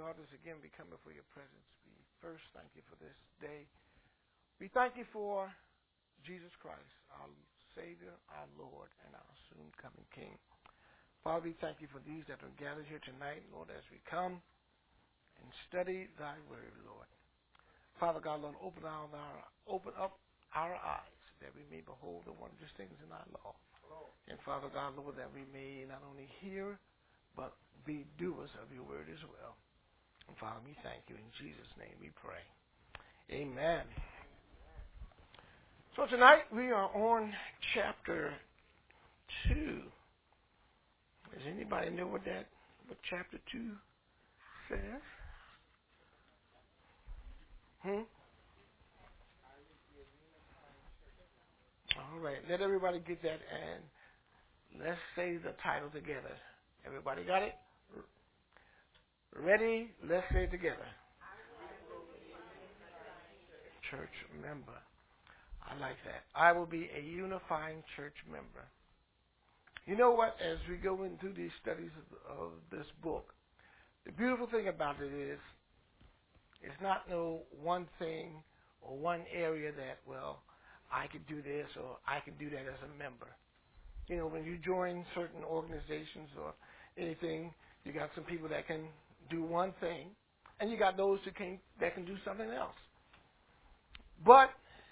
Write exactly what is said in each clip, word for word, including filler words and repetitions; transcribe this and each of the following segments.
God, as again we come before your presence, we first thank you for this day. We thank you for Jesus Christ, our Savior, our Lord, and our soon-coming King. Father, we thank you for these that are gathered here tonight, Lord, as we come and study thy word, Lord. Father God, Lord, open, our, our, open up our eyes that we may behold the wondrous things in thy law. And Father God, Lord, that we may not only hear, but be doers of your word as well. And Father, we thank you. In Jesus' name we pray. Amen. So tonight we are on chapter two. Does anybody know what that, what chapter two says? Hmm? All right. Let everybody get that, and let's say the title together. Everybody got it? Ready? Let's say it together. Church member. I like that. I will be a unifying church member. You know what? As we go into these studies of, of this book, the beautiful thing about it is it's not no one thing or one area that, well, I could do this or I can do that as a member. You know, when you join certain organizations or anything, you got some people that can do one thing, and you got those who can that can do something else. But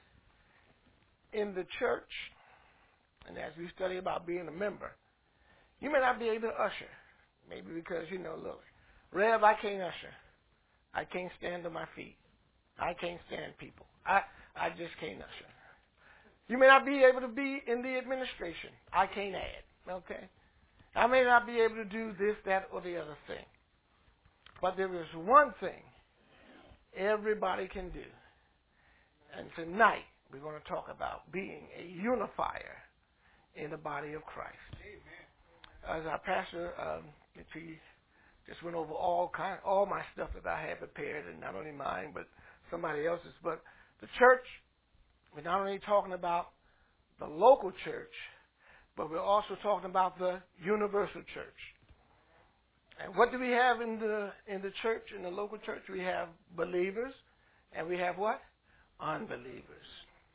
in the church, and as we study about being a member, you may not be able to usher. Maybe because, you know, look, Rev, I can't usher. I can't stand on my feet. I can't stand people. I, I just can't usher. You may not be able to be in the administration. I can't add. Okay? I may not be able to do this, that, or the other thing. But there is one thing everybody can do. And tonight we're going to talk about being a unifier in the body of Christ. Amen. As our pastor, um, he just went over all kind, all my stuff that I had prepared, and not only mine, but somebody else's. But the church, we're not only talking about the local church, but we're also talking about the universal church. And what do we have in the in the church, in the local church? We have believers, and we have what? Unbelievers.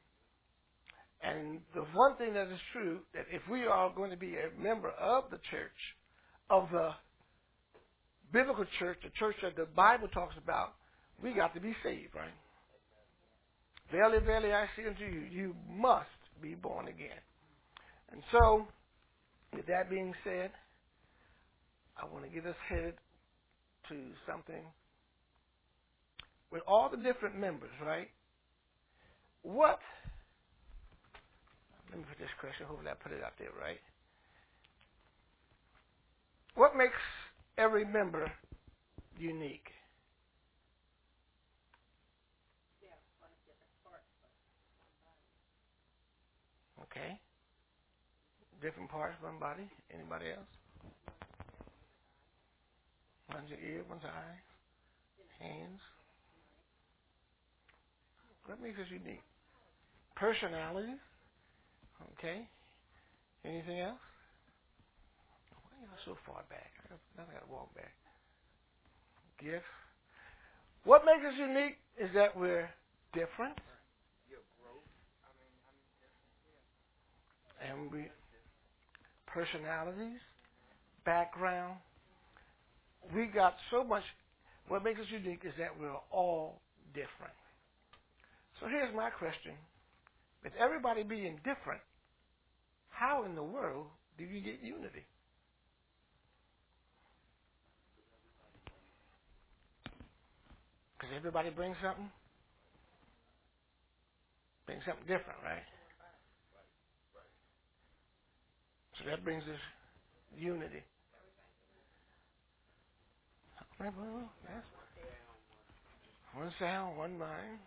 And the one thing that is true, that if we are going to be a member of the church, of the biblical church, the church that the Bible talks about, we got to be saved, right? Verily, verily, I say unto you, you must be born again. And so, with that being said, I want to get us headed to something. With all the different members, right? What, let me put this question, hopefully I put it out there right. What makes every member unique? Okay. Different parts, one body. Anybody else? One's your ear, one's eye, hands. What makes us unique? Personality. Okay. Anything else? Why are y'all so far back? I got, now I got to walk back. Gift. What makes us unique is that we're different. And we, personalities, background. We got so much. What makes us unique is that we're all different. So here's my question. With everybody being different, how in the world do you get unity? Because everybody brings something. Brings something different, right? So that brings us unity. Right, well, yes. One sound, one mind.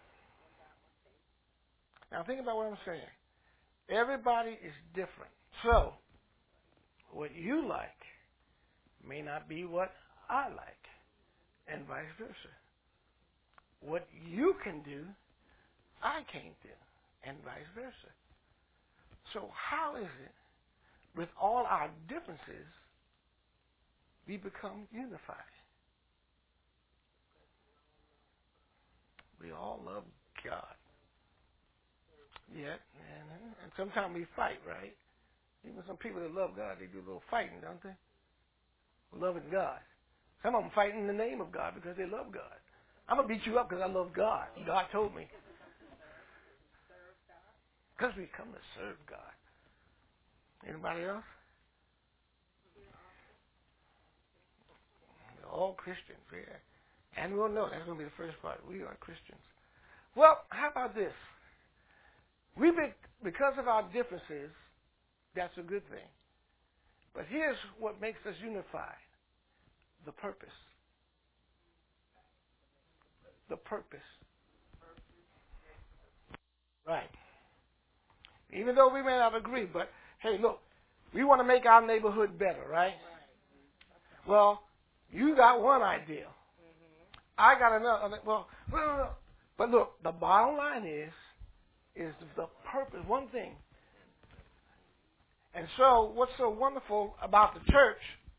Now think about what I'm saying. Everybody is different. So what you like may not be what I like, and vice versa. What you can do, I can't do, and vice versa. So how is it, with all our differences, we become unified? all love God. Yet, and, and sometimes we fight, right? Even some people that love God, they do a little fighting, don't they? Loving God. Some of them fight in the name of God because they love God. I'm going to beat you up because I love God. God told me. Because we come to serve God. Anybody else? We're all Christians, yeah. And we'll know. That's going to be the first part. We are Christians. Well, how about this? We be, because of our differences, that's a good thing. But here's what makes us unified. The purpose. The purpose. Right. Even though we may not agree, but hey, look, we want to make our neighborhood better, right? Well, you got one idea. I got another. Well, well, but look, the bottom line is, is the purpose. One thing. And so, what's so wonderful about the church?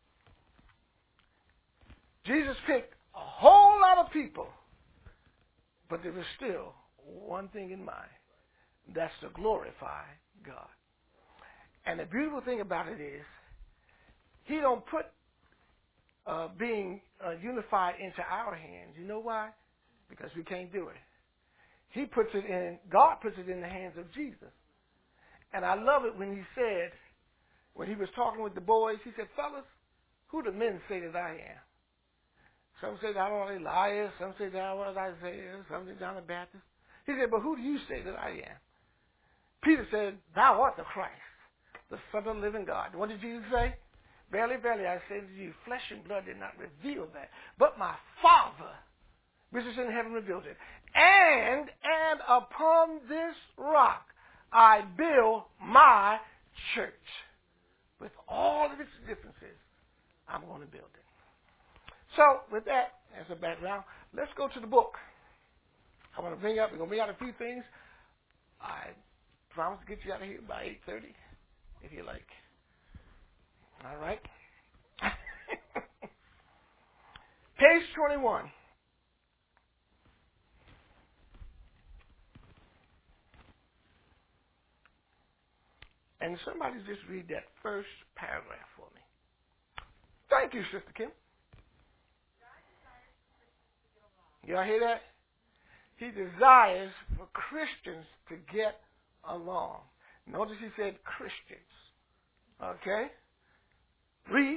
Jesus picked a whole lot of people, but there was still one thing in mind. That's to glorify God. And the beautiful thing about it is, He don't put uh, being uh, unified into our hands. You know why? Because we can't do it. He puts it in, God puts it in the hands of Jesus. And I love it when He said, when He was talking with the boys, He said, fellas, who do men say that I am? Some say that I'm Elias, some say that I was Isaiah, some say John the Baptist. He said, but who do you say that I am? Peter said, thou art the Christ, the Son of the living God. What did Jesus say? Verily, verily, I say to you, flesh and blood did not reveal that, but my Father, which is in heaven, revealed it. And, and upon this rock I build my church. With all of its differences, I'm going to build it. So, with that as a background, let's go to the book. I want to bring up, we're going to bring out a few things. I promise to get you out of here by eight thirty, if you like. All right? Page twenty-one. And somebody just read that first paragraph for me. Thank you, Sister Kim. Y'all hear that? He desires for Christians to get along. Notice he said Christians. Okay? Read.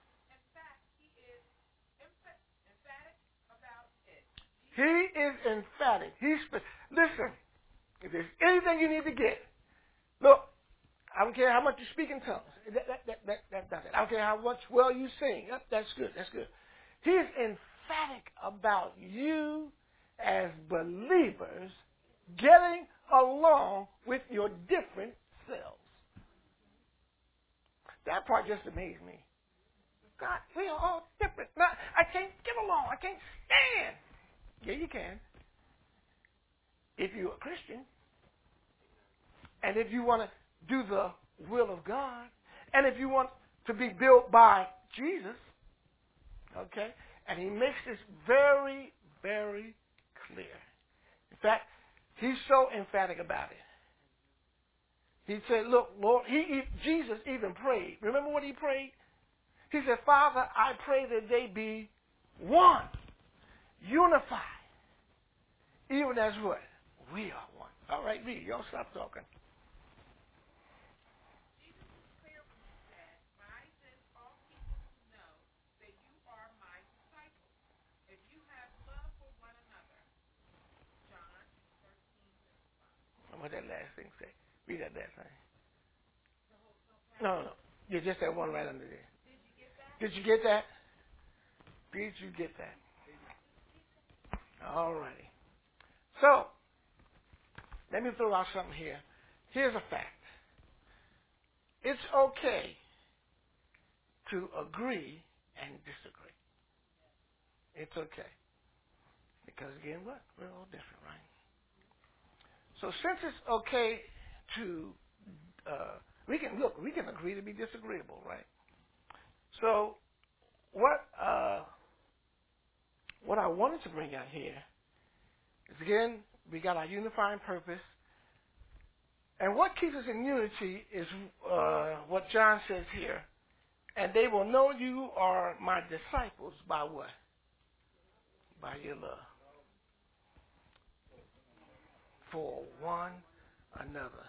He is emphatic. He's spe- listen. If there's anything you need to get, look. I don't care how much you speak in tongues. That, that, that, that, that does it. I don't care how much well you sing. That, that's good. That's good. He is emphatic about you as believers getting along with your different selves. That part just amazed me. God, we are all different. Now, I can't get along. I can't stand. Yeah, you can. If you're a Christian. And if you want to do the will of God, and if you want to be built by Jesus, okay? And he makes this very, very clear. In fact, he's so emphatic about it. He said, look, Lord, he, Jesus even prayed. Remember what he prayed? He said, Father, I pray that they be one, unified, even as what? We are one. All right, read. Y'all stop talking. What that last thing say? Read that last thing. No, no, no. Yeah, just that one right under there. Did you get that? Did you get that? All righty. So, let me throw out something here. Here's a fact. It's okay to agree and disagree. It's okay. Because again, what? We're all different, right? So since it's okay to, uh, we can, look, we can agree to be disagreeable, right? So what uh, what I wanted to bring out here Again, we got our unifying purpose. And what keeps us in unity is uh, what John says here. And they will know you are my disciples by what? By your love for one another.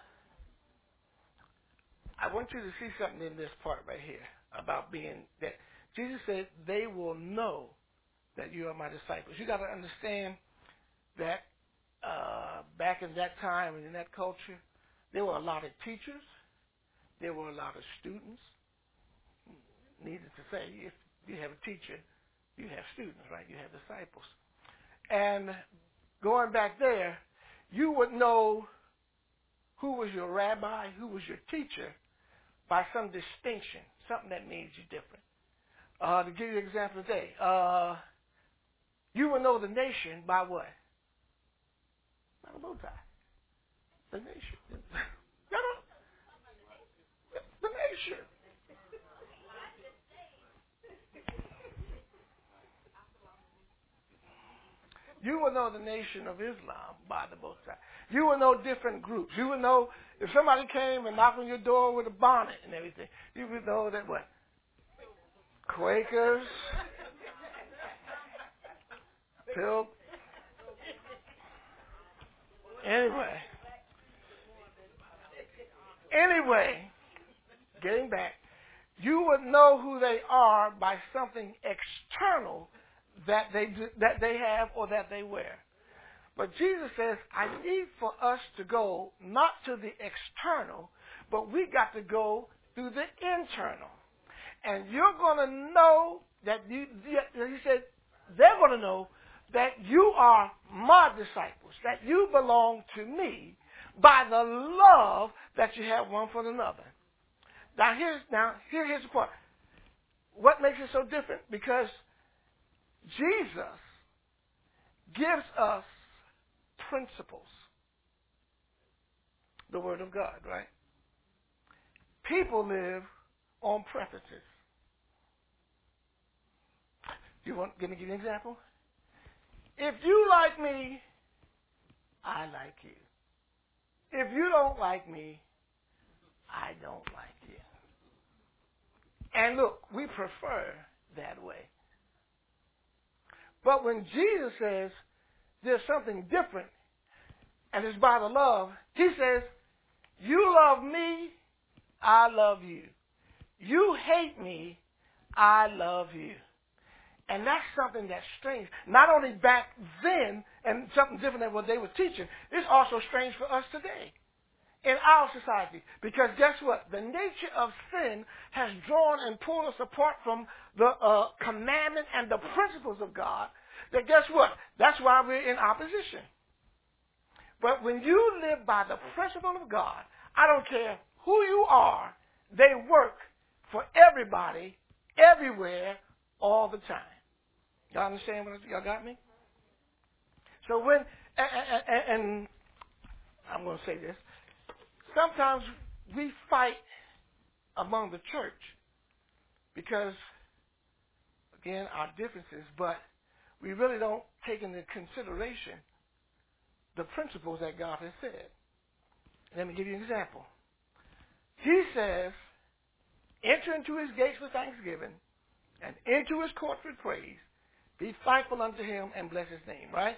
I want you to see something in this part right here about being that Jesus said they will know that you are my disciples. You got to understand that uh, back in that time and in that culture, there were a lot of teachers. There were a lot of students. Needless to say, if you have a teacher, you have students, right? You have disciples. And going back there, you would know who was your rabbi, who was your teacher, by some distinction, something that made you different. Uh, to give you an example today, uh, you would know the nation by what? By the bow tie. The nation. The nation. You will know the Nation of Islam by the bow tie. You will know different groups. You will know if somebody came and knocked on your door with a bonnet and everything. You would know that what? Quakers, Pil. Anyway, anyway, getting back, you would know who they are by something external that they do, that they have or that they wear. But Jesus says, I need for us to go not to the external, but we got to go through the internal. And you're going to know that you, he said, they're going to know that you are my disciples, that you belong to me by the love that you have one for another. Now here's now here, here's the part. What makes it so different? Because Jesus gives us principles. The Word of God, right? People live on preferences. You want give me give you an example? If you like me, I like you. If you don't like me, I don't like you. And look, we prefer that way. But when Jesus says there's something different, and it's by the love, he says, you love me, I love you. You hate me, I love you. And that's something that's strange. Not only back then, and something different than what they were teaching, it's also strange for us today in our society. Because guess what? The nature of sin has drawn and pulled us apart from the uh, commandment and the principles of God. That guess what? That's why we're in opposition. But when you live by the principle of God, I don't care who you are, they work for everybody, everywhere, all the time. Y'all understand what y'all got me? So when, and, and, and I'm going to say this, sometimes we fight among the church because, again, our differences, but we really don't take into consideration the principles that God has said. Let me give you an example. He says, enter into his gates with thanksgiving and into his courts with praise. Be thankful unto him and bless his name, right?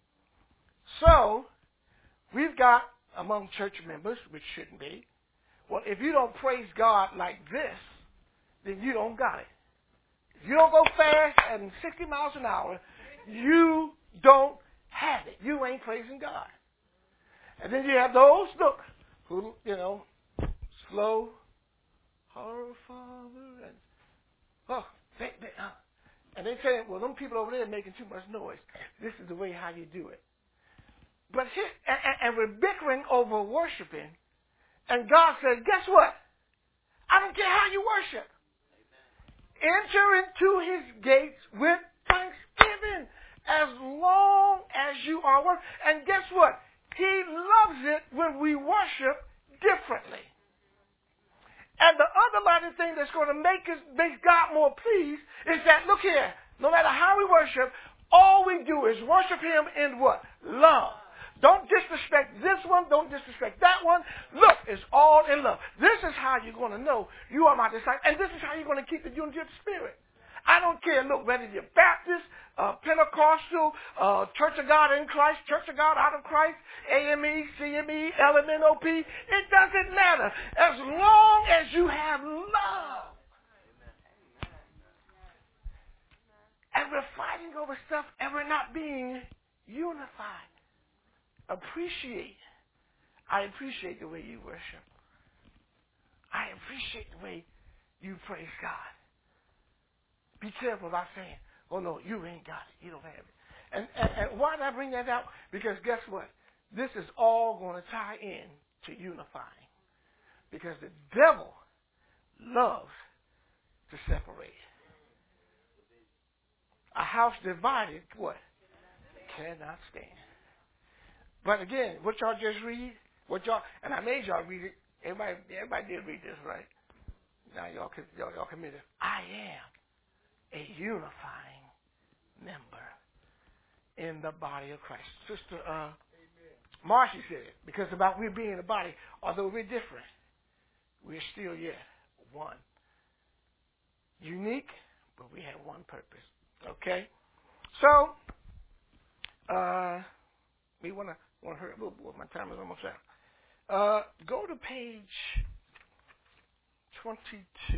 So, we've got among church members, which shouldn't be, well, if you don't praise God like this, then you don't got it. If you don't go fast and sixty miles an hour, you don't have it. You ain't praising God. And then you have those, look, who, you know, slow, our Father, and, oh, they, they, uh, and they say, well, them people over there are making too much noise. This is the way how you do it. But here, and, and we're bickering over worshiping, and God says, guess what? I don't care how you worship. Enter into his gates with thanksgiving as long as you are worshiping. And guess what? He loves it when we worship differently. And the underlying thing that's going to make us make God more pleased is that, look here, no matter how we worship, All we do is worship him in what? Love. Don't disrespect this one. Don't disrespect that one. Look, it's all in love. This is how you're going to know you are my disciple. And this is how you're going to keep the unity of the Spirit. I don't care, look, whether you're Baptist, uh, Pentecostal, uh, Church of God in Christ, Church of God out of Christ, A M E, C M E, L M N O P. It doesn't matter. As long as you have love. And we're fighting over stuff and we're not being unified. Appreciate. I appreciate the way you worship. I appreciate the way you praise God. Be careful about saying, oh no, you ain't got it. You don't have it. And, and, and why did I bring that out? Because guess what? This is all going to tie in to unifying. Because the devil loves to separate. A house divided, what? Cannot stand. But again, what y'all just read, what y'all, and I made y'all read it. Everybody, everybody did read this, right? Now y'all can, y'all, y'all can admit it. I am a unifying member in the body of Christ. Sister uh, Marcy said it, because about we being a body, although we're different, we're still yet one. Unique, but we have one purpose. Okay? So, uh, we want to want to hurry. Oh, boy, my time is almost out. Uh, go to page twenty-two.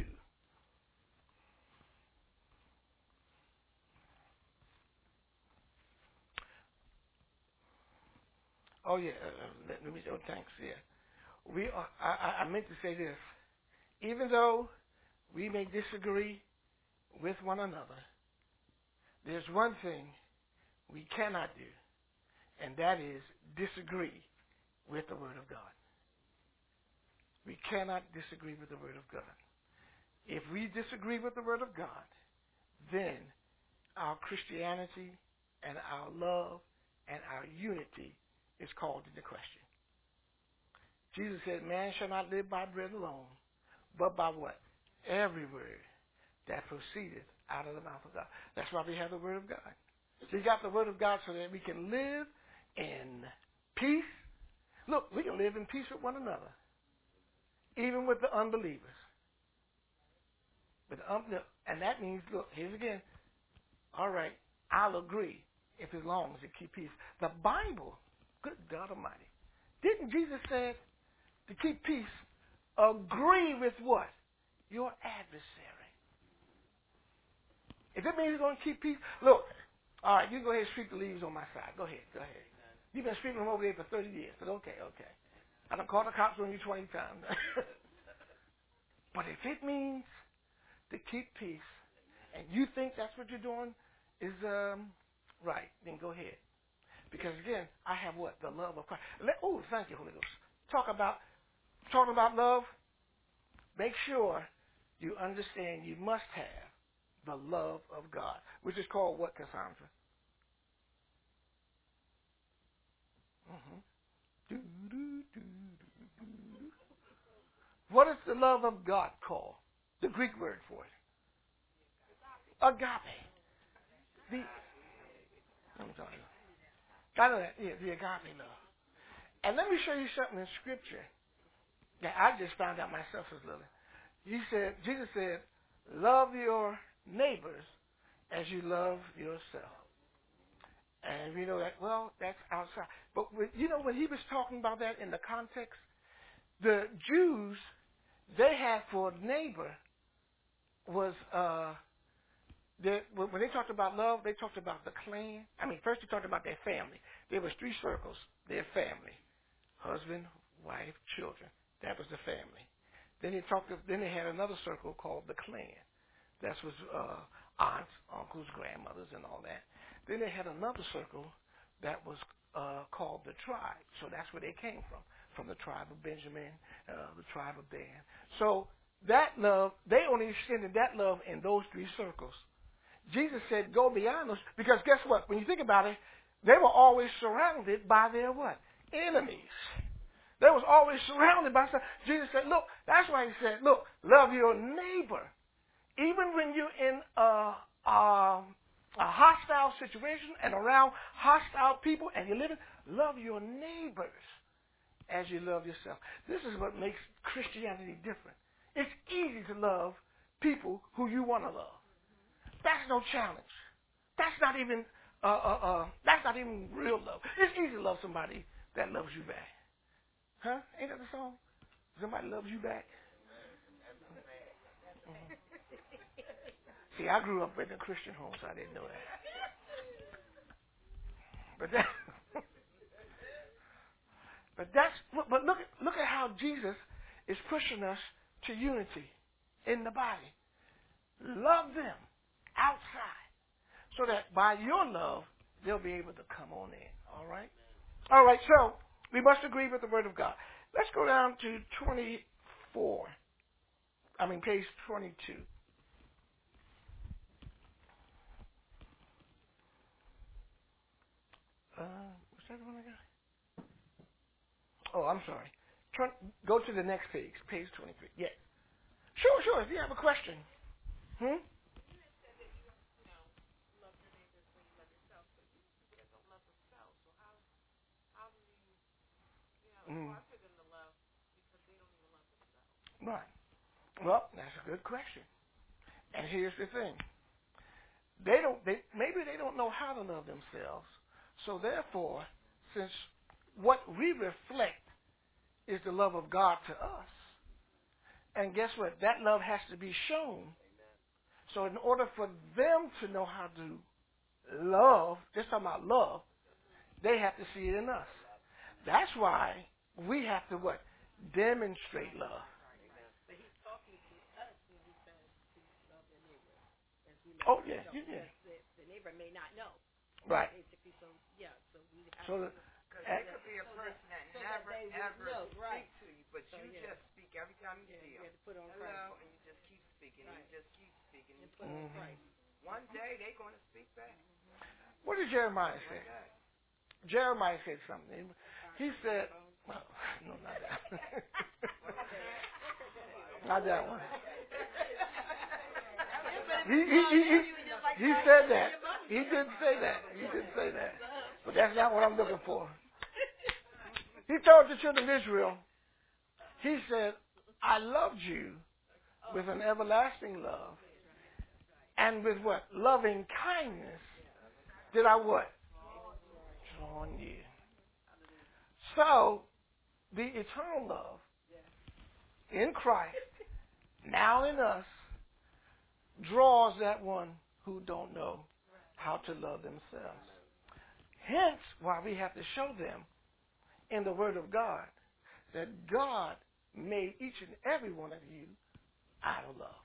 Oh yeah, uh, let, let me. Oh, thanks. Yeah, we. Are, I, I meant to say this. Even though we may disagree with one another, there's one thing we cannot do, and that is disagree with the Word of God. We cannot disagree with the Word of God. If we disagree with the Word of God, then our Christianity and our love and our unity is called into question. Jesus said, man shall not live by bread alone, but by what? Every word that proceedeth out of the mouth of God. That's why we have the Word of God. So you got the Word of God so that we can live in peace. Look, we can live in peace with one another, even with the unbelievers. But um, and that means, look, here's again. All right, I'll agree if as long as it keep peace. The Bible, good God Almighty, didn't Jesus say to keep peace? Agree with what? Your adversary. If it means you're going to keep peace, look. All right, you go ahead and sweep the leaves on my side. Go ahead, go ahead. You've been sweeping them over there for thirty years, but okay, okay. I done called the cops on you twenty times. But if it means to keep peace, and you think that's what you're doing is um, right, then go ahead. Because again, I have what? The love of Christ. Oh, thank you, Holy Ghost. Talk about, talking about love, make sure you understand you must have the love of God, which is called what, Cassandra? Mm-hmm. Do, do, do, do, do. What is the love of God called? The Greek word for it. Agape. The, I'm sorry. I know that. Yeah, the agape love. And let me show you something in Scripture that I just found out myself as little. He said, Jesus said, love your neighbors as you love yourself. And we know that, well, that's outside. But, when, you know, when he was talking about that in the context, the Jews, they had for neighbor was, uh, they, when they talked about love, they talked about the clan. I mean, first they talked about their family. There was three circles, their family. Husband, wife, children. That was the family. Then they talked. Then they had another circle called the clan. That was uh, aunts, uncles, grandmothers, and all that. Then they had another circle that was uh, called the tribe. So that's where they came from, from the tribe of Benjamin, uh, the tribe of Dan. So that love, they only extended that love in those three circles. Jesus said, go beyond those, because guess what? When you think about it, they were always surrounded by their what? Enemies. They was always surrounded by stuff. Jesus said, look, that's why he said, look, love your neighbor. Even when you're in a, a a hostile situation and around hostile people, and you're living, love your neighbors as you love yourself. This is what makes Christianity different. It's easy to love people who you want to love. That's no challenge. That's not even uh, uh, uh, that's not even real love. It's easy to love somebody that loves you back. Huh? Ain't that the song? Somebody loves you back. Mm-hmm. See, I grew up in a Christian home, so I didn't know that. But that, but that's, but look, look at how Jesus is pushing us to unity in the body. Love them outside, so that by your love they'll be able to come on in. All right. All right. So we must agree with the Word of God. Let's go down to twenty-four. I mean, page twenty-two. Uh, what's that one I got? Oh, I'm sorry. Turn, go to the next page, page twenty-three. Yeah. Sure, sure. If you have a question. Hmm? Mm. Right. Well, that's a good question. And here's the thing. They don't. They maybe they don't know how to love themselves. So therefore, since what we reflect is the love of God to us, and guess what? That love has to be shown. So in order for them to know how to love, just talking about love, they have to see it in us. That's why we have to what? Demonstrate love. Oh yeah, yeah. yeah. The neighbor may not know. Right. Basically, so yeah, so we have so to. Because there could be a person that so never that ever know, speak right. to you, but so, you yeah. just speak every time you yeah, see you them. have to put on Hello, Christ. and you just keep speaking, right. and you just keep speaking. And put mm-hmm. on Christ. One day they're going to speak back. What did Jeremiah say? Jeremiah said something. He said, well, no, not that. Not that one. He, he, he, he, he said that. He didn't say that. He didn't say that. But that's not what I'm looking for. He told the children of Israel, he said, I loved you with an everlasting love. And with what? Loving kindness did I what? Draw near. So, the eternal love in Christ, now in us, draws that one who don't know how to love themselves. Hence, why we have to show them in the Word of God that God made each and every one of you out of love.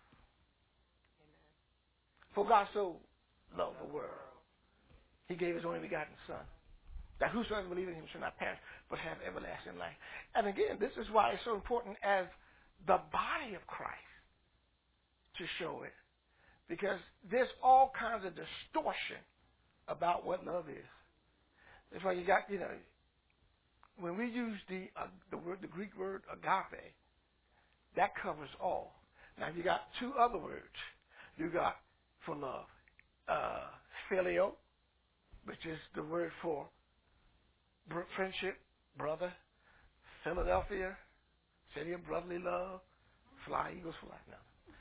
Amen. For God so loved the world, He gave His only begotten Son, that whosoever believes in Him shall not perish, but have everlasting life. And again, this is why it's so important as the body of Christ to show it, because there's all kinds of distortion about what love is. That's why you got, you know, when we use the uh, the word, the Greek word agape, that covers all. Now you got two other words. You got for love, uh, phileo, which is the word for br- friendship, brother. Philadelphia, city of brotherly love. Fly, eagles fly. No.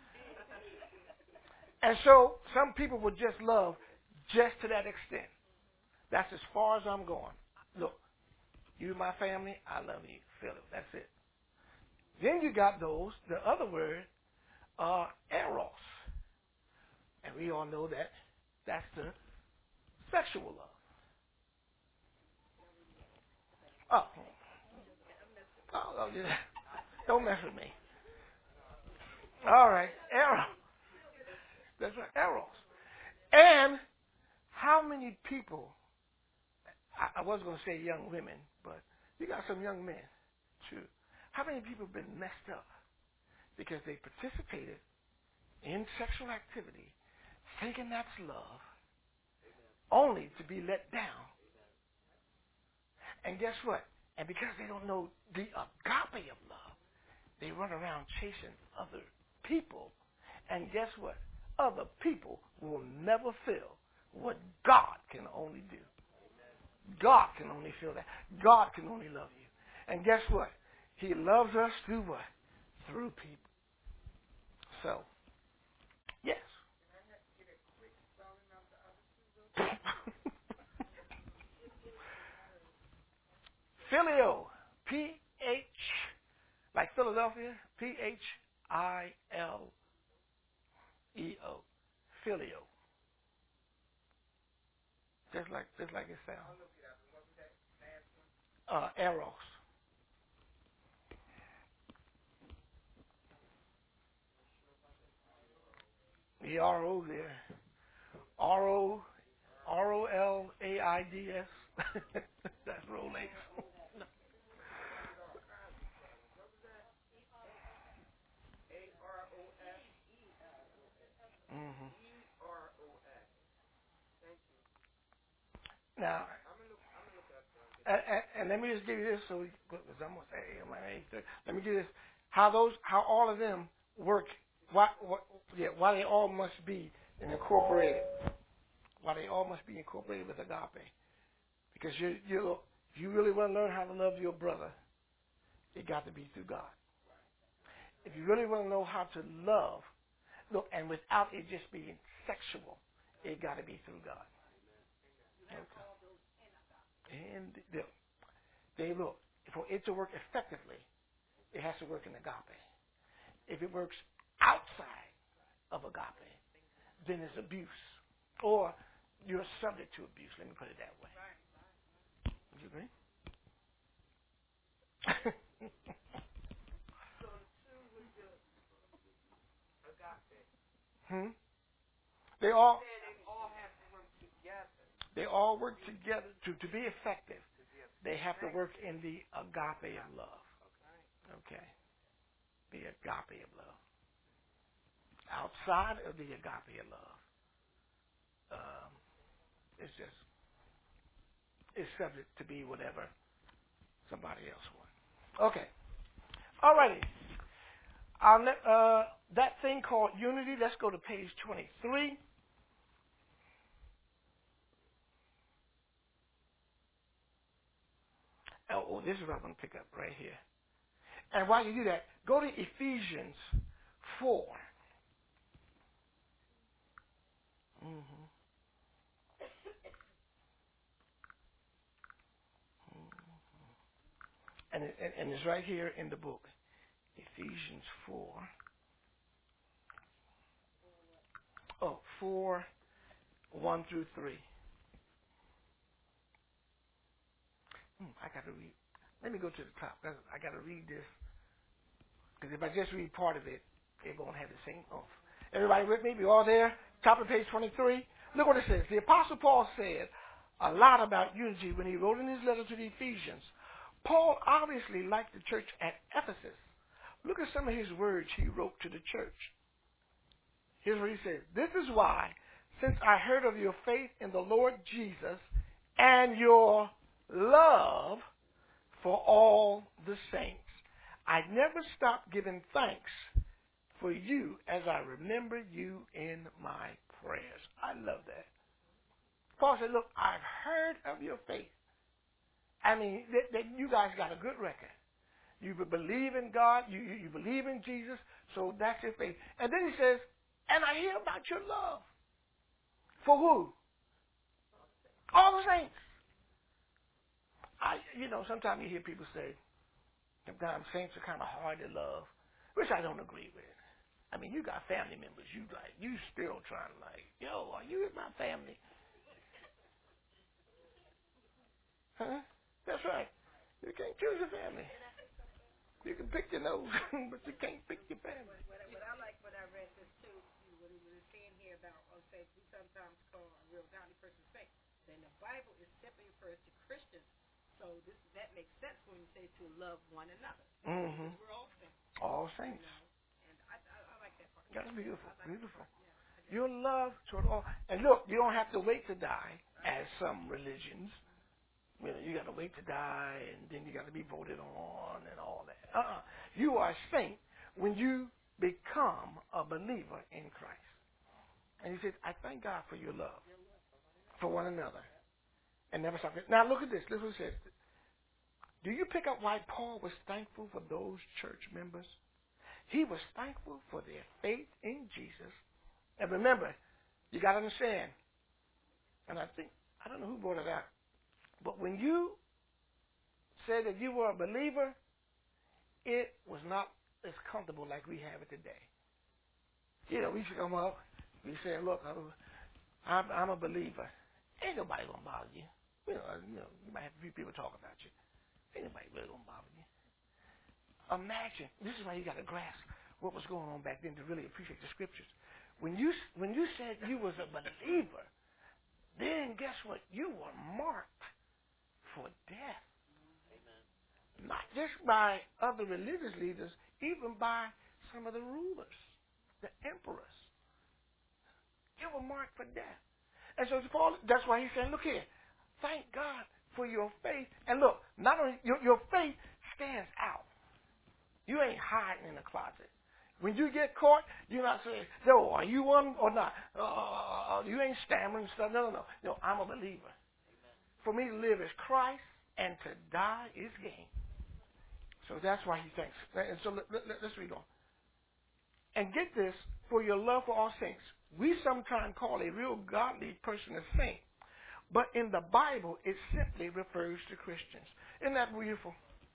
And so some people would just love just to that extent. That's as far as I'm going. Look, you my family, I love you. Philip, that's it. Then you got those, the other word, uh, eros. And we all know that that's the sexual love. Oh, oh, oh yeah. Don't mess with me. All right, eros. That's right, eros. And how many people, I, I was going to say young women, but you got some young men, too. How many people have been messed up because they participated in sexual activity, thinking that's love, only to be let down? And guess what? And because they don't know the agape of love, they run around chasing other people. And guess what? Other people will never feel what God can only do. God can only feel that. God can only love you. And guess what? He loves us through what? Through people. So, yes. Phileo. P H, like Philadelphia, P H I L E O. Phileo. Just like, just like it sounds. Uh, Eros. The R O there. R O R O L A I D S. That's Rolex. Mm-hmm. Now, and, and, and let me just give you this, so we, it's almost eight, eight thirty. Let me give you this. How those, how all of them work. Why, what, yeah, why they all must be incorporated. Why they all must be incorporated with agape. Because you, you, if you really want to learn how to love your brother, it got to be through God. If you really want to know how to love, look, and without it just being sexual, it got to be through God. Okay. And they, they look, for it to work effectively, it has to work in agape. If it works outside of agape, then it's abuse. Or you're subject to abuse, let me put it that way. Would you agree? hmm? They all they all work together to, to be effective. They have to work in the agape of love. Okay. The agape of love. Outside of the agape of love, um, it's just it's subject to be whatever somebody else wants. Okay. Alrighty. I'll let, uh, that thing called unity. Let's go to page twenty-three. Oh, oh, this is what I'm going to pick up right here. And while you do that, go to Ephesians four. Mm-hmm. And, it, and, and it's right here in the book. Ephesians four. Oh, four, one through three. Hmm, I got to read. Let me go to the top. I got to read this. Because if I just read part of it, it won't have the same oomph. Everybody with me? We all there? Top of page twenty-three. Look what it says. The Apostle Paul said a lot about unity when he wrote in his letter to the Ephesians. Paul obviously liked the church at Ephesus. Look at some of his words he wrote to the church. Here's what he says. This is why, since I heard of your faith in the Lord Jesus and your love for all the saints, I never stopped giving thanks for you as I remember you in my prayers. I love that. Paul said, look, I've heard of your faith. I mean, that, that you guys got a good record. You believe in God. You, you, you believe in Jesus. So that's your faith. And then he says, and I hear about your love. For who? All the saints. I, you know, sometimes you hear people say, sometimes saints are kind of hard to love, which I don't agree with. I mean, you got family members. You like, you still trying to like, yo, are you in my family? Huh? That's right. You can't choose your family. You can pick your nose, but you can't pick your family. What, what I like, what I read this too, when it was saying here about, okay, we sometimes call a real godly person saint. Then the Bible is simply refers to Christians. So this that makes sense when you say to love one another. Mm-hmm. We're all saints. All saints. You know? And I, I, I like that part. That's beautiful. Like Beautiful. That yeah, Your love toward all. And look, you don't have to wait to die, as some religions. You know, you got to wait to die, and then you got to be voted on and all that. Uh-uh. You are a saint when you become a believer in Christ. And he says, I thank God for your love. for one another and never stop. Now look at this. Listen what it says. Do you pick up why Paul was thankful for those church members? He was thankful for their faith in Jesus. And remember, you got to understand, and I think, I don't know who brought it out, but when you said that you were a believer, it was not as comfortable like we have it today. You know, we should come up, we say, look, I'm, I'm a believer. Ain't nobody going to bother you. You know, you know, you might have a few people talk about you. Ain't nobody really going to bother you. Imagine, this is why you got to grasp what was going on back then to really appreciate the scriptures. When you when you said you was a believer, then guess what? You were marked for death. Amen. Not just by other religious leaders, even by some of the rulers, the emperors. You were marked for death. And so Paul, that's why he's saying, look here, thank God for your faith. And look, not only your, your faith stands out. You ain't hiding in the closet. When you get caught, you're not saying, no, are you one or not? Uh, you ain't stammering stuff. No, no, no. No, I'm a believer. Amen. For me to live is Christ, and to die is gain. So that's why he thinks. And so let, let, let's read on. And get this, for your love for all saints. We sometimes call a real godly person a saint. But in the Bible, it simply refers to Christians. Isn't that beautiful?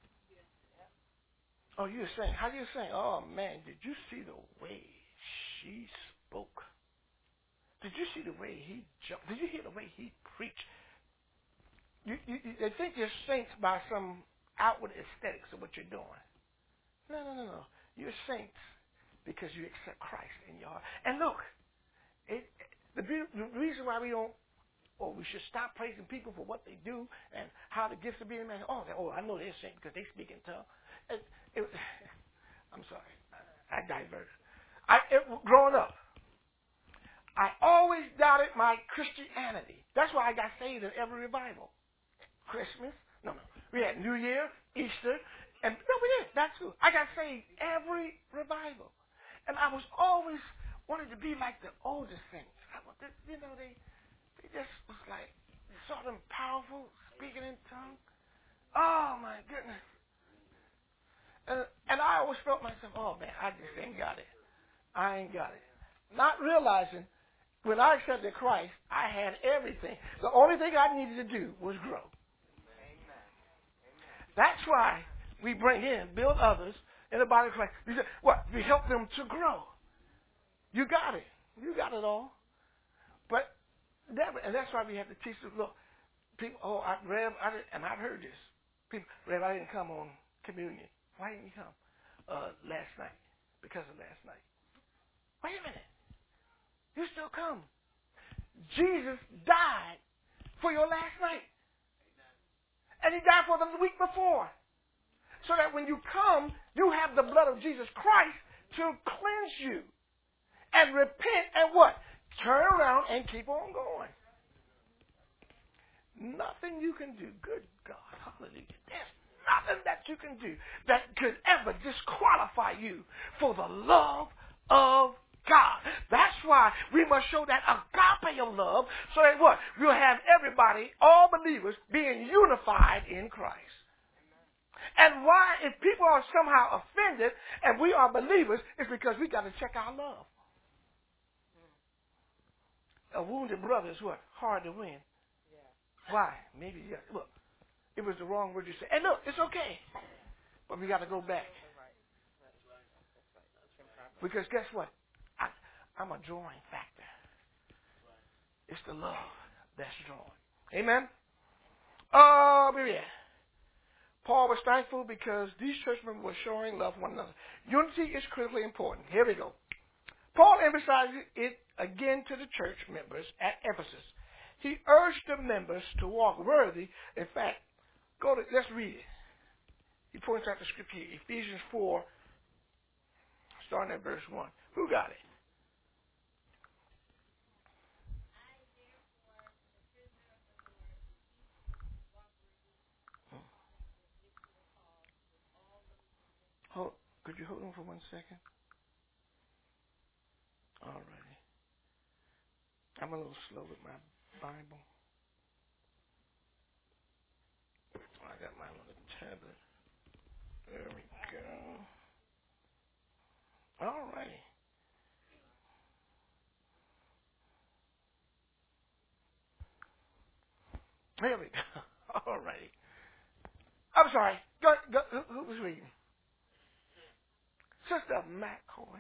Oh, you're saying, how do you say? Oh, man, did you see the way she spoke? Did you see the way he jumped? Did you hear the way he preached? You, you, you, they think you're saints by some outward aesthetics of what you're doing. No, no, no, no. You're saints because you accept Christ in your heart. And look, it, the, the reason why we don't, or we should stop praising people for what they do and how the gifts are being managed. Oh, oh, I know they're saints because they speak in tongues. It, it, I'm sorry, I, I diverted. I, it, growing up, I always doubted my Christianity. That's why I got saved in every revival. Christmas, no, no. We had New Year, Easter, and no, we did. That's true. I got saved every revival, and I was always wanted to be like the older saints. I, you know, they, they just was like, you saw them powerful, speaking in tongues. Oh my goodness. Uh, and I always felt myself, oh, man, I just ain't got it. I ain't got it. Not realizing when I accepted Christ, I had everything. The only thing I needed to do was grow. Amen. That's why we bring in, build others in the body of Christ. We say, what? We help them to grow. You got it. You got it all. But, that, and that's why we have to teach them, look, people, oh, I, Rev, I did, and I've heard this. People, Rev, I didn't come on communion. Why didn't you come uh, last night? Because of last night. Wait a minute. You still come. Jesus died for your last night. And he died for the week before. So that when you come, you have the blood of Jesus Christ to cleanse you. And repent and what? Turn around and keep on going. Nothing you can do. Good God. Hallelujah. There's nothing that you can do that could ever disqualify you for the love of God. That's why we must show that agape of love so that what? We'll have everybody, all believers, being unified in Christ. And why, if people are somehow offended and we are believers, it's because we got to check our love. A wounded brother is what? Hard to win. Why? Maybe, yeah. Look, it was the wrong word you said. And look, it's okay. But we got to go back. Because guess what? I, I'm a drawing factor. It's the love that's drawn. Amen? Oh, uh, yeah. Paul was thankful because these church members were showing love for one another. Unity is critically important. Here we go. Paul emphasizes it again to the church members at Ephesus. He urged the members to walk worthy. In fact, go to, let's read it. He points out the scripture here, Ephesians four, starting at verse one. Who got it? Hold, could you hold on for one second? All righty. I'm a little slow with my Bible. tablet. There we go. All righty. There we go. All righty. I'm sorry. Go, go, who, who was reading? Sister McCoy.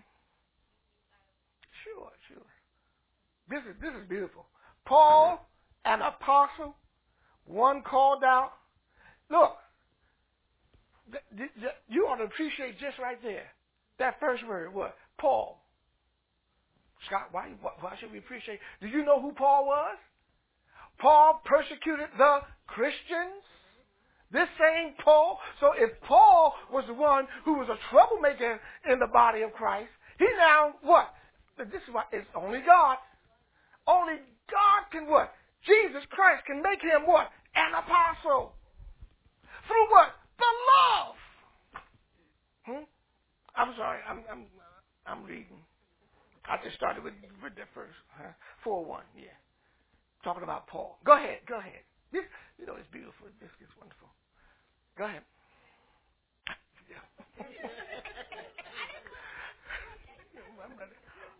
Sure, sure. This is this is beautiful. Paul, an apostle, one called out. Look, th- th- th- you ought to appreciate just right there that first word. What? Paul. Scott, why why should we appreciate? Do you know who Paul was? Paul persecuted the Christians. This same Paul. So if Paul was the one who was a troublemaker in the body of Christ, he now what? This is why it's only God. Only God can what? Jesus Christ can make him what? An apostle. Through what? The love. Hmm? I'm sorry. I'm I'm I'm reading. I just started with with that first. Huh? four one, yeah. Talking about Paul. Go ahead. Go ahead. This, you know, it's beautiful. This is wonderful. Go ahead. Yeah. I'm ready.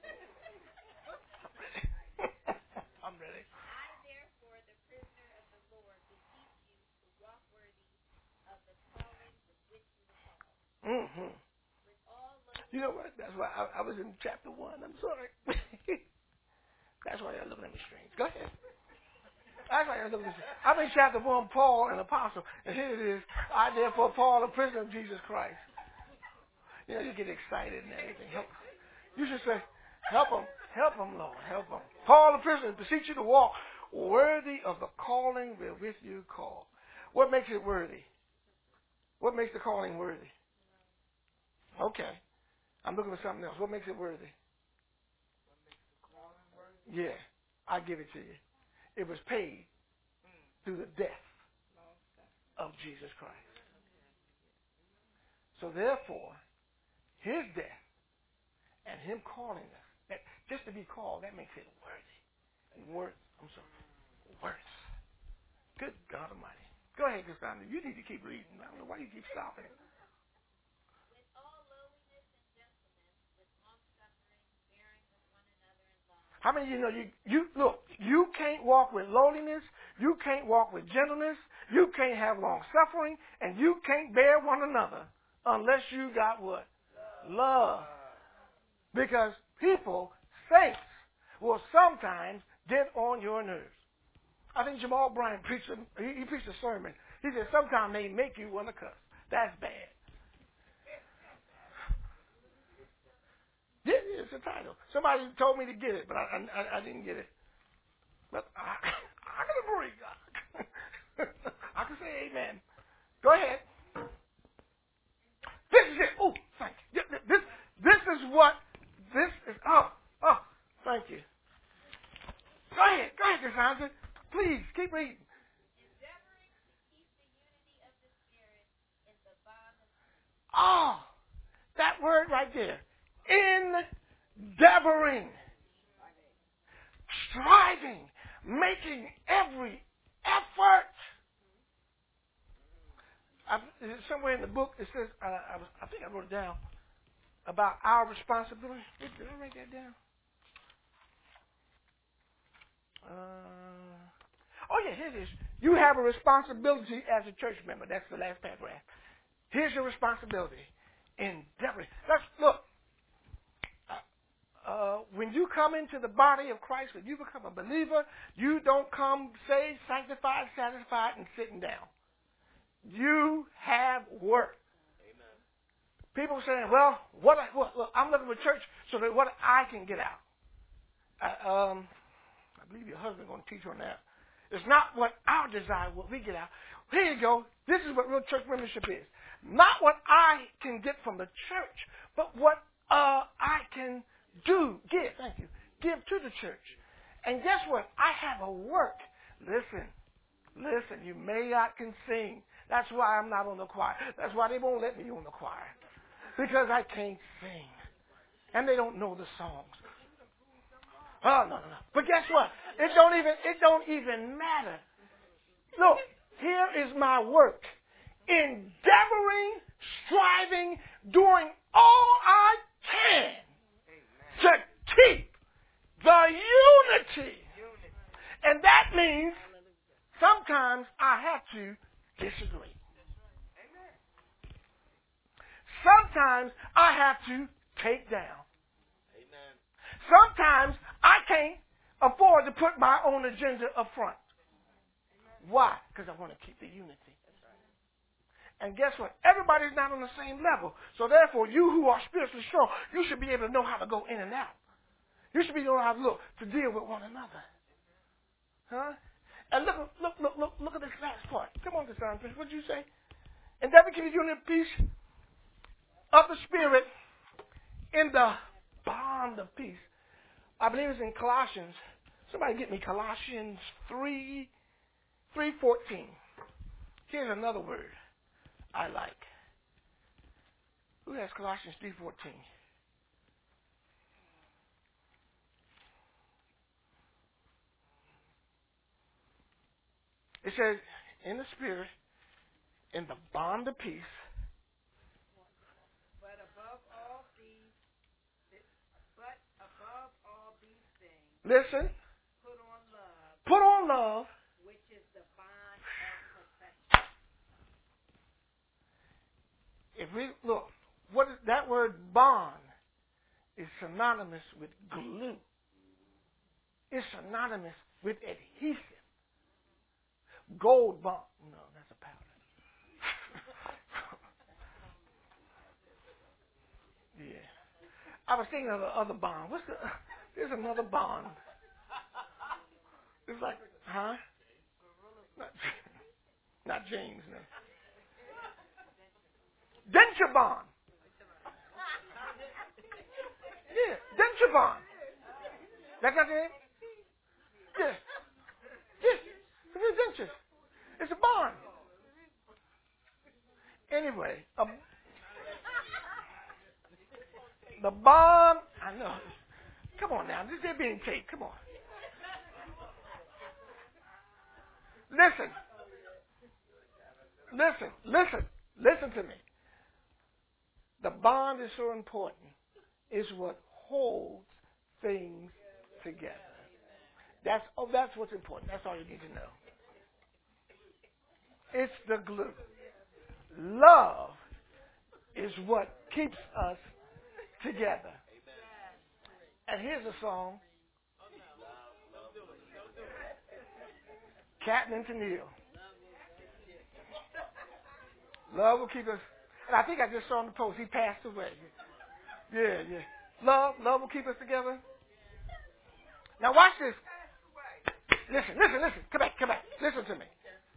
I'm ready. I, therefore, the prisoner of the Lord, beseech you to walk worthy of the calling with which you were called. Mm-hmm. With all love. You know what? That's why I, I was in chapter one. I'm sorry. That's why you're looking at me strange. Go ahead. That's why you're looking at me strange. I'm in chapter one, Paul, an apostle, and here it is. I, therefore, Paul, a prisoner of Jesus Christ. You know, you get excited and everything. Help. You should say, help him. Help him, Lord. Help him. Paul, the prisoner, beseech you to walk worthy of the calling wherewith you call. What makes it worthy? What makes the calling worthy? Okay. I'm looking for something else. What makes it worthy? Yeah, I give it to you. It was paid through the death of Jesus Christ. So therefore, his death and him calling us, that just to be called, that makes it worthy. Worth. I'm sorry. Worth. Good God Almighty. Go ahead, Cassandra. You need to keep reading. I don't know why you keep stopping. With all lowliness and gentleness, with long suffering, bearing with one another in love. How many of you know you, you look, you can't walk with lowliness, you can't walk with gentleness, you can't have long suffering, and you can't bear one another unless you got what? Love. Because people, saints, will sometimes get on your nerves. I think Jamal Bryant preached a, he, he preached a sermon. He said sometimes they make you want to cuss. That's bad. This is the title. Somebody told me to get it, but I, I, I didn't get it. But I, I can agree. I can say amen. Go ahead. This is it. Oh, thank you. This, this is what, this is, oh, oh, thank you. Go ahead. Go ahead, Cassandra. Please, keep reading. Endeavoring to keep the unity of the Spirit in the bond of peace. Oh, that word right there. Endeavoring. Striving. Making every effort. I, somewhere in the book it says, uh, I, was, I think I wrote it down, about our responsibility. Did, did I write that down? Uh, oh, yeah, here it is. You have a responsibility as a church member. That's the last paragraph. Here's your responsibility. Endeavoring. Let's look. Uh, when you come into the body of Christ, when you become a believer, you don't come saved, sanctified, satisfied, and sitting down. You have work. Amen. People saying, well, what, I, what look, I'm looking for church so that what I can get out. Uh, um, I believe your husband's going to teach on that. It's not what our desire, what we get out. Here you go. This is what real church membership is. Not what I can get from the church, but what uh, I can do, give, thank you, give to the church. And guess what? I have a work. Listen, listen, you may not can sing. That's why I'm not on the choir. That's why they won't let me on the choir. Because I can't sing. And they don't know the songs. Oh, no, no, no. But guess what? It don't even, it don't even matter. Look, here is my work. endeavoring, striving, doing all I can to keep the unity. And that means sometimes I have to disagree. Sometimes I have to take down. Sometimes I can't afford to put my own agenda up front. Why? Because I want to keep the unity. And guess what? Everybody's not on the same level. So therefore, you who are spiritually strong, you should be able to know how to go in and out. You should be able to know how to look to deal with one another. Huh? And look, look, look, look, look at this last part. Come on, Discern. What did you say? Endeavor to keep the unity of peace of the Spirit in the bond of peace. I believe it's in Colossians. Somebody get me Colossians three, three fourteen. Here's another word I like. Who has Colossians three fourteen? It says, in the Spirit, in the bond of peace. But above all these, but above all these things, Listen. put on love, Put on love. which is the bond of perfection. If we look, what is that word bond is synonymous with glue. It's synonymous with adhesive. Gold bond. No, that's a powder. Yeah. I was thinking of the other bond. What's the? There's another bond. It's like, huh? Not, not James, no. Denture bond. Yeah, denture bond. That's not the name? Yeah. Yeah. It's a denture. It's a bond. Anyway, a, the bond, I know. Come on now, this is being taped. Come on. Listen. Listen. Listen. Listen to me. The bond is so important. It's what holds things together. That's oh, that's what's important. That's all you need to know. It's the glue. Love is what keeps us together. And here's a song. Captain and Tennille. Love will keep us. And I think I just saw on the post, he passed away. Yeah, yeah. Love, love will keep us together. Now watch this. Listen, listen, listen. Come back, come back. Listen to me.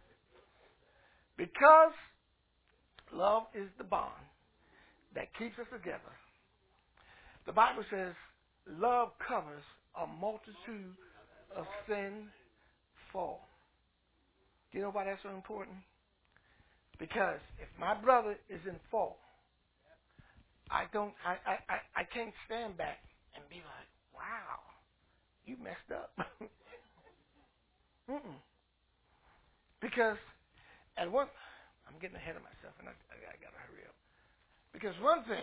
Because love is the bond that keeps us together. The Bible says love covers a multitude of sin fall. Do you know why that's so important? Because if my brother is in fault, I don't, I, I, I, I can't stand back and be like, wow, you messed up. Mm-mm. Because at one, I'm getting ahead of myself, and I, I, I got to hurry up. Because one thing,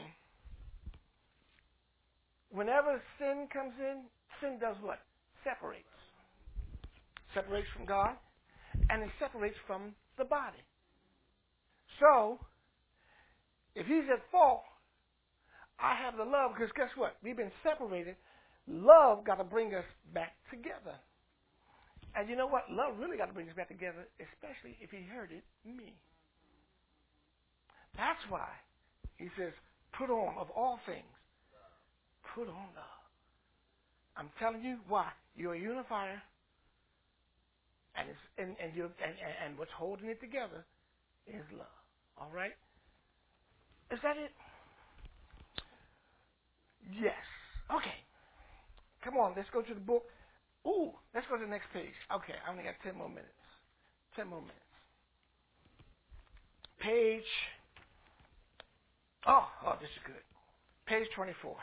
whenever sin comes in, sin does what? Separates. Separates from God, and it separates from the body. So, if he's at fault, I have the love, because guess what? We've been separated. Love got to bring us back together. And you know what? Love really got to bring us back together, especially if he hurted me. That's why he says, put on, of all things, put on love. I'm telling you why. You're a unifier, and it's, and and, you're, and, and and what's holding it together is love. All right? Is that it? Yes. Okay. Come on, let's go to the book. Ooh, let's go to the next page. Okay, I only got ten more minutes. Ten more minutes. Page. Oh, oh, this is good. Page twenty-four.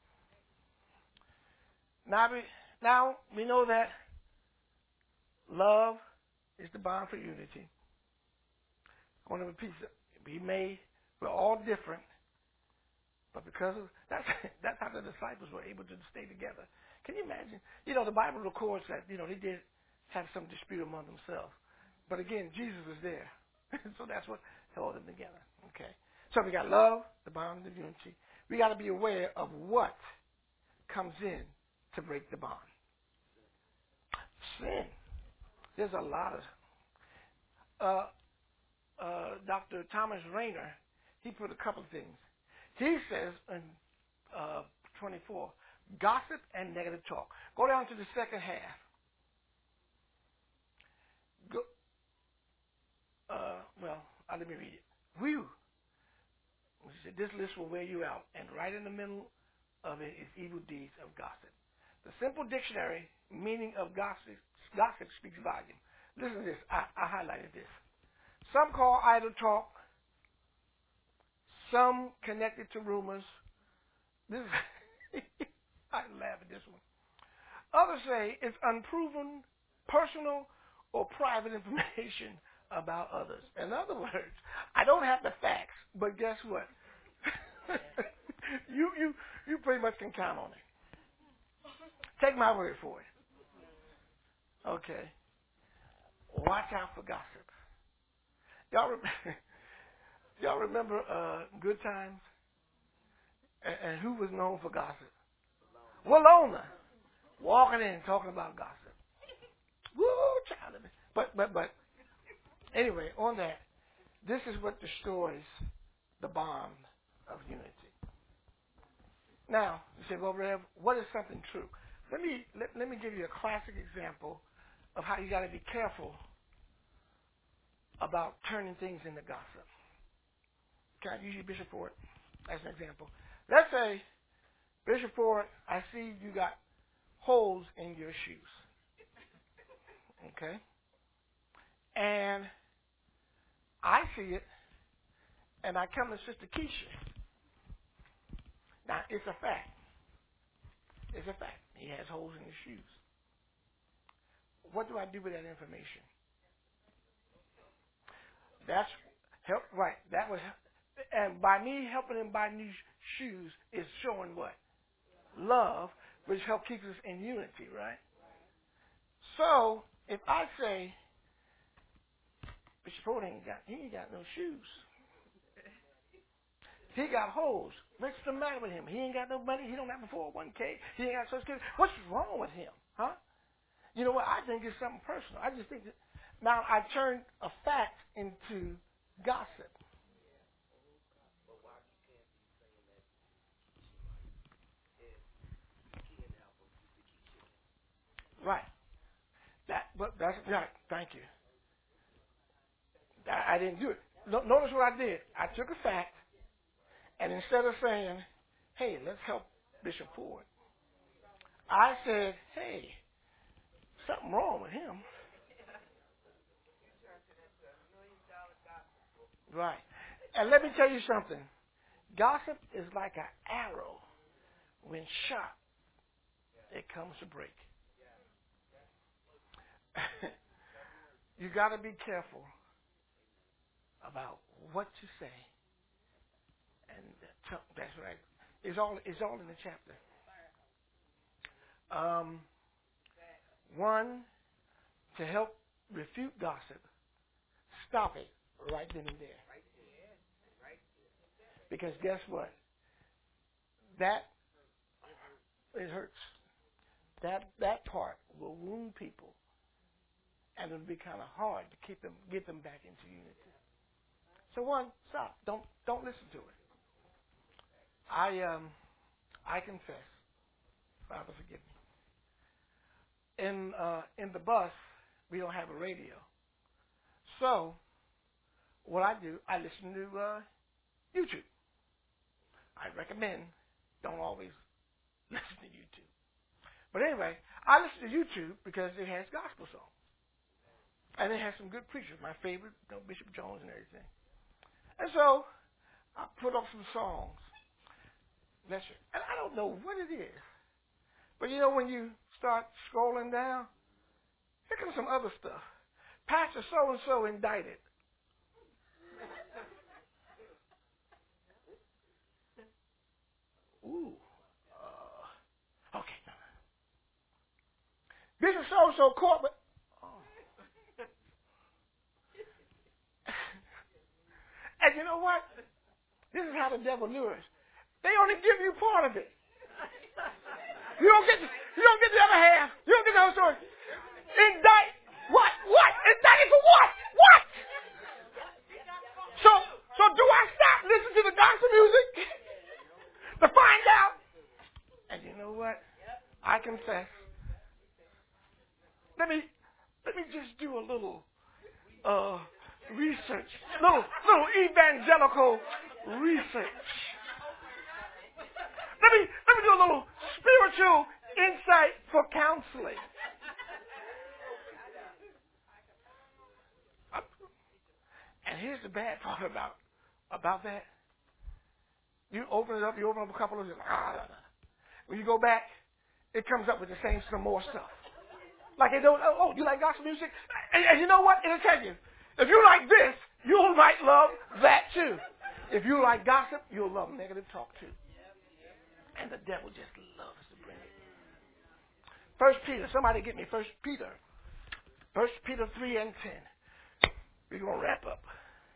Now we, now we know that love is the bond for unity. I want to repeat that. We may, we're all different, but because of, that's, that's how the disciples were able to stay together. Can you imagine? You know, the Bible records that, you know, they did have some dispute among themselves. But again, Jesus was there. So that's what held them together. Okay. So we got love, the bond of unity. We got to be aware of what comes in to break the bond. Sin. There's a lot of. Uh, uh, Doctor Thomas Rayner, he put a couple of things. He says in uh, twenty-four, gossip and negative talk. Go down to the second half. Go, uh, well, uh, let me read it. Whew. This list will wear you out, and right in the middle of it is evil deeds of gossip. The simple dictionary meaning of gossip, gossip speaks volume. Listen to this. I, I highlighted this. Some call idle talk. Some connected to rumors. This is I laugh at this one. Others say it's unproven, personal, or private information about others. In other words, I don't have the facts, but guess what? you you you pretty much can count on it. Take my word for it. Okay. Watch out for gossip. Y'all remember, y'all remember uh, Good Times? And, and who was known for gossip? Walona. Walking in talking about gossip. Woo, child. But but but anyway, on that, this is what destroys the bond of unity. Now, you say, well, Rev, what is something true? Let me let, let me give you a classic example of how you got to be careful about turning things into gossip. Can I use you, Bishop Ford, as an example? Let's say, Bishop Ford, I see you got holes in your shoes. Okay? And I see it, and I come to Sister Keisha. Now, it's a fact. It's a fact. He has holes in his shoes. What do I do with that information? That's help, right. That was, and by me helping him buy new shoes is showing what? Love, which helps keep us in unity, right? So if I say, Bishop Ford ain't got, he ain't got no shoes. He got holes. What's the matter with him? He ain't got no money. He don't have a four oh one k. He ain't got social security. What's wrong with him? Huh? You know what? I think it's something personal. I just think that now I turned a fact into gossip. Right. That, but that's right. Thank you. I, I didn't do it. No, notice what I did. I took a fact, and instead of saying, "Hey, let's help Bishop Ford," I said, "Hey, something wrong with him." Right. And let me tell you something. Gossip is like an arrow. When shot, it comes to break. You got to be careful about what you say. And t- that's right. It's all, it's all in the chapter. Um, one, to help refute gossip, stop it right then and there. Because guess what? That, it hurts. That that part will wound people, and it'll be kind of hard to keep them, get them back into unity. So one, stop. Don't don't listen to it. I um I confess. Father, forgive me. In uh, in the bus, we don't have a radio, so what I do, I listen to uh, YouTube. I recommend don't always listen to YouTube. But anyway, I listen to YouTube because it has gospel songs. And it has some good preachers. My favorite, you know, Bishop Jones and everything. And so, I put up some songs. And I don't know what it is. But you know when you start scrolling down, here comes some other stuff. Pastor so-and-so indicted. Ooh. Uh, okay. Bishop so-and-so corporate. Oh. And you know what? This is how the devil lures. They only give you part of it. You don't get. You don't get the other half. You don't get the whole story. Indict. What? What? Indicted for what? What? So, so do I stop listening to the gospel music to find out? And you know what? I confess. Let me, let me just do a little uh, research, little, little evangelical research. Let me, let me do a little spiritual insight for counseling. And here's the bad part about about that. You open it up, you open up a couple of them. Ah, when you go back, it comes up with the same some more stuff. Like they don't. Oh, you like gospel music? And, and you know what? It'll tell you. If you like this, you might love that too. If you like gossip, you'll love negative talk too. And the devil just loves to bring it. First Peter. Somebody get me First Peter. First Peter three and ten. We're gonna wrap up.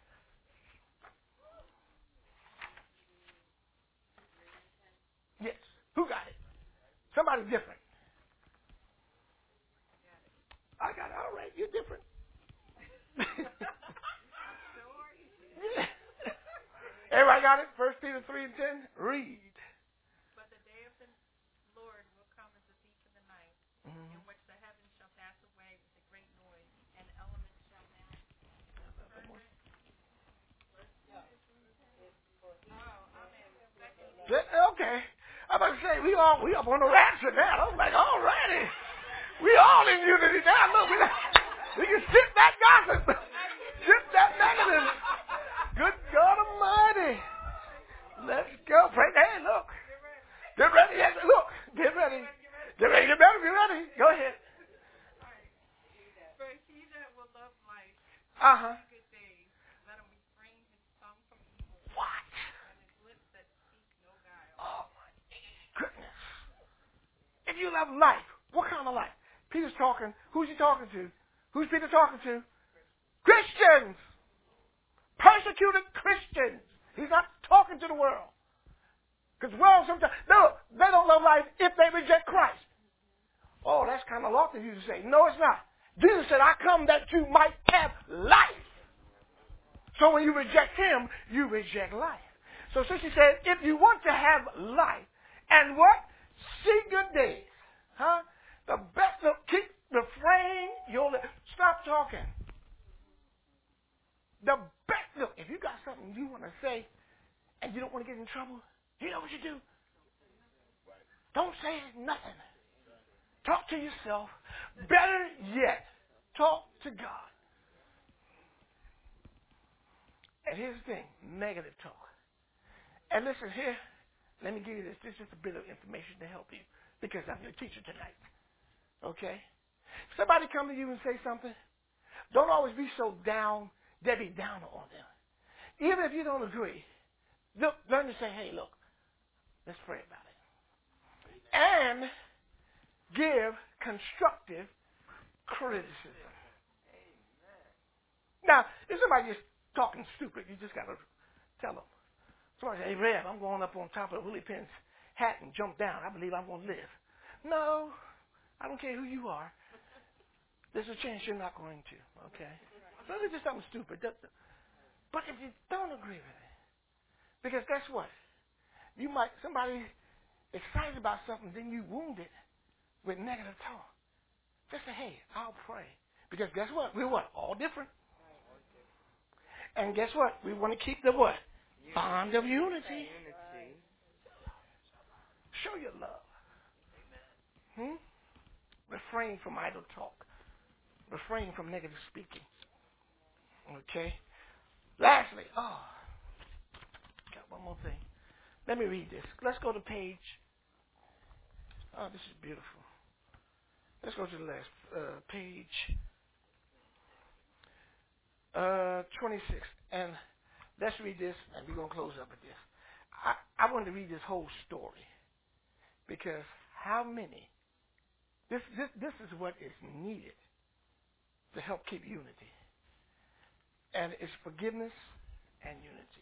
Yes. Who got it? Somebody different. I got it. All right. You're different. Everybody got it? First Peter three and ten? Read. But the day of the Lord will come as a thief in the night, mm-hmm. in which the heavens shall pass away with a great noise, and elements shall melt. Okay. I'm about to say, we all we up on the rapture now. I was like, all righty. We all in unity now. Look, we, we can sip that gossip. Sip that negative. Good God Almighty. Let's go. Pray. Hey, look. Get ready. Yes, look. Get ready. Get ready. Get ready. Get ready. Go ahead. For he that will love life, uh-huh. good days, let him refrain his tongue from evil. What? And his lips that speak no guile. Oh, my goodness. If you love life, what kind of life? Peter's talking. Who's he talking to? Who's Peter talking to? Christians. Persecuted Christians. He's not talking to the world. Because the world sometimes, no, they don't love life if they reject Christ. Oh, that's kind of lofty of you to say. No, it's not. Jesus said, I come that you might have life. So when you reject him, you reject life. So since he said, if you want to have life, and what? See good days. Huh? The best of, keep, refrain your lips. Stop talking. The best, look, if you got something you want to say and you don't want to get in trouble, you know what you do? Don't say nothing. Talk to yourself. Better yet, talk to God. And here's the thing, negative talk. And listen here, let me give you this. This is just a bit of information to help you because I'm your teacher tonight. Okay? Somebody come to you and say something, don't always be so down, Debbie Downer on them. Even if you don't agree, look, learn to say, hey, look, let's pray about it. And give constructive criticism. Now, if somebody just talking stupid, you just got to tell them. Somebody say, hey, Rev, I'm going up on top of Willie Penn's hat and jump down. I believe I'm going to live. No, I don't care who you are. There's a chance you're not going to, okay? So it's just something stupid. But if you don't agree with it, because guess what? You might, somebody excited about something, then you wound it with negative talk. Just say, hey, I'll pray. Because guess what? We're what? All different. And guess what? We want to keep the what? Bond of unity. Show your love. Hmm? Refrain from idle talk. Refrain from negative speaking. Okay? Lastly, oh, got one more thing. Let me read this. Let's go to page. Oh, this is beautiful. Let's go to the last uh, page. Uh, twenty-six. And let's read this, and we're going to close up with this. I, I I wanted to read this whole story because how many, this, this, this is what is needed to help keep unity. And it's forgiveness and unity.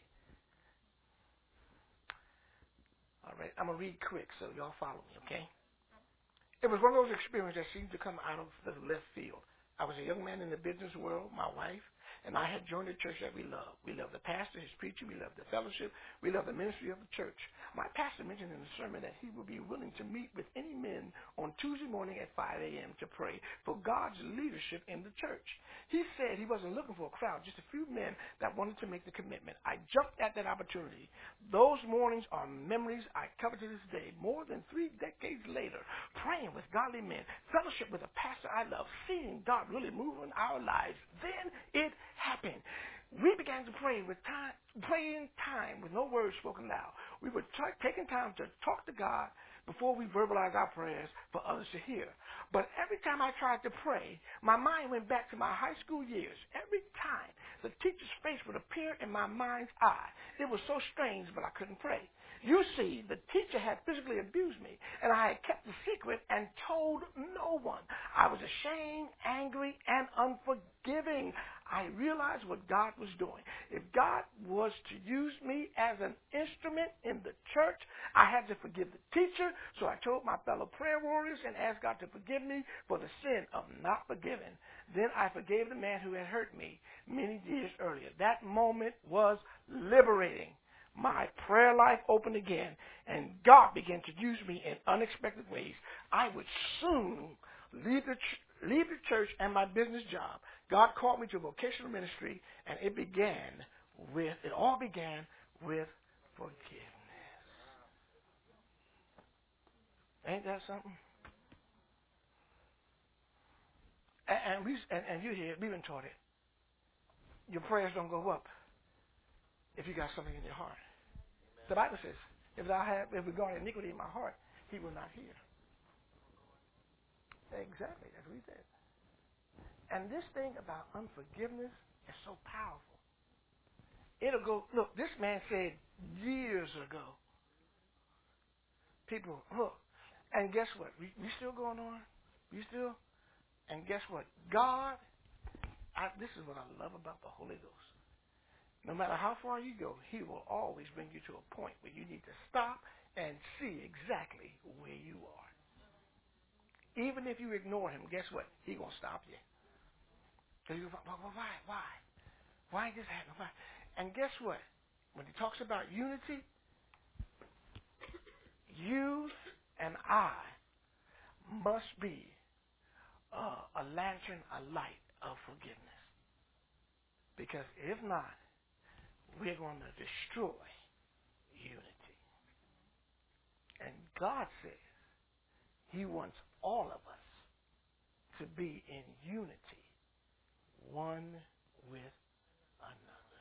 All right, I'm going to read quick so y'all follow me, okay? It was one of those experiences that seemed to come out of the left field. I was a young man in the business world, my wife, and I had joined a church that we love. We love the pastor, his preaching, we love the fellowship, we love the ministry of the church. My pastor mentioned in the sermon that he would be willing to meet with any men on Tuesday morning at five a.m. to pray for God's leadership in the church. He said he wasn't looking for a crowd, just a few men that wanted to make the commitment. I jumped at that opportunity. Those mornings are memories I cover to this day, more than three decades later, praying with godly men, fellowship with a pastor I love, seeing God really move in our lives. Then it happened. We began to pray with time, praying time with no words spoken loud. We were t- taking time to talk to God before we verbalize our prayers for others to hear. But every time I tried to pray, my mind went back to my high school years. Every time the teacher's face would appear in my mind's eye. It was so strange, but I couldn't pray. You see, the teacher had physically abused me, and I had kept the secret and told no one. I was ashamed, angry, and unforgiving. I realized what God was doing. If God was to use me as an instrument in the church, I had to forgive the teacher. So I told my fellow prayer warriors and asked God to forgive me for the sin of not forgiving. Then I forgave the man who had hurt me many years earlier. That moment was liberating. My prayer life opened again, and God began to use me in unexpected ways. I would soon leave the, ch- leave the church and my business job. God called me to vocational ministry, and it began with, it all began with forgiveness. Ain't that something? And, and, we, and, and you hear, we've been taught it. Your prayers don't go up if you got something in your heart. The Bible says, if I have, if we got iniquity in my heart, he will not hear. Exactly, that's what he said. And this thing about unforgiveness is so powerful. It'll go, look, this man said years ago, people, look, and guess what? We, we still going on. We still, and guess what? God, I, this is what I love about the Holy Ghost. No matter how far you go, he will always bring you to a point where you need to stop and see exactly where you are. Even if you ignore him, guess what? He's going to stop you. So you go, well, why? Why? Why this happen? Why? And guess what? When he talks about unity, you and I must be uh, a lantern, a light of forgiveness. Because if not, we're going to destroy unity. And God says he wants all of us to be in unity, one with another.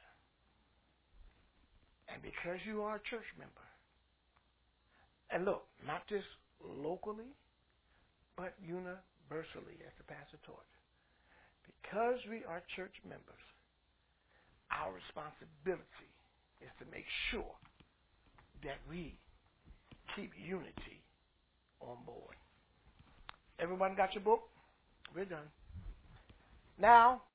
And because you are a church member, and look, not just locally, but universally, as the pastor taught, because we are church members, our responsibility is to make sure that we keep unity on board. Everyone got your book? We're done. Now,